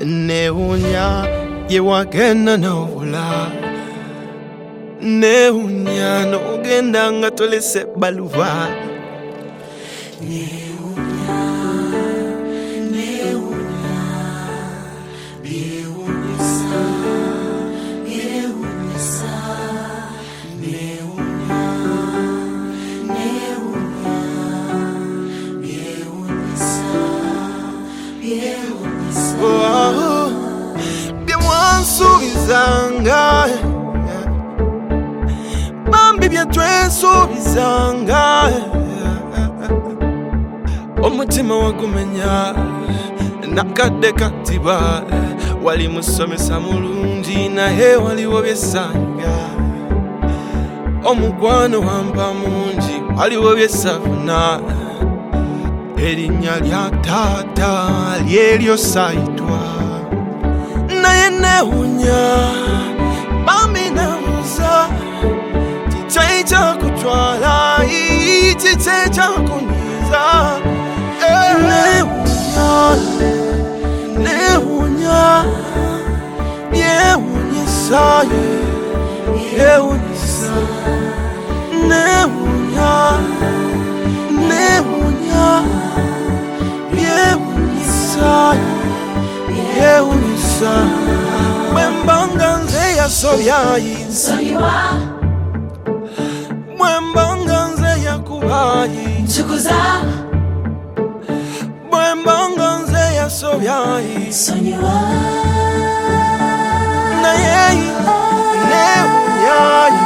Neunya yewagenda n'obula Neunya n'ogenda nga tolese baluva Subizanga Bambi byatwe subizanga Omutima wagumenya nakadde katiba wali musomesa mulungi naye waliwo byesanga omukwano wampa mungi waliwo byesafuna erinnya lya taata lyeryo saitwa naye neunya bambi namusa chiche chakutwala chiche chakunyiza neunya yewunyisa yewunyisa neunya yewunyisa yewunyisa mwembanga nze yasobyayi Nsonyiwa mwembanga nze yakubayi ntukuza mwembanga nze yasobyayi Nsonyiwa naye neunyayi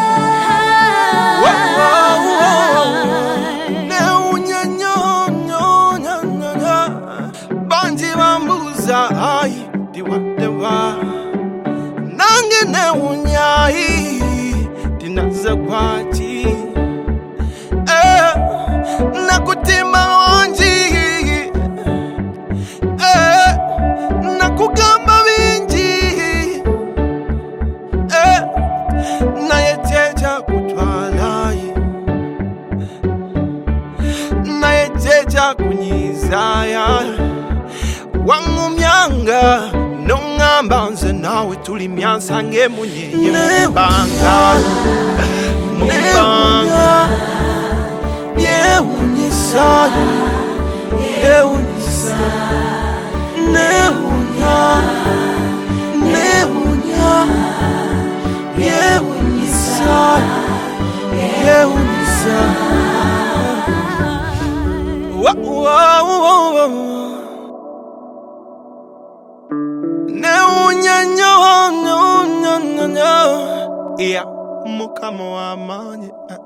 neunya nyonyonya banji bambuza ayi diwa nange neunyayi dinaza kwati nakutima wanji nakugamba bingi naye jeja kutwalayi naye jeja kunyizaya wangumyanga nongamba nze nawe tuli myansange munyeye mbanga mumbanga yewunyisa yewunyisa neunya yewunyisa yewunyisa neunya nyo ya mukama w'amaanyi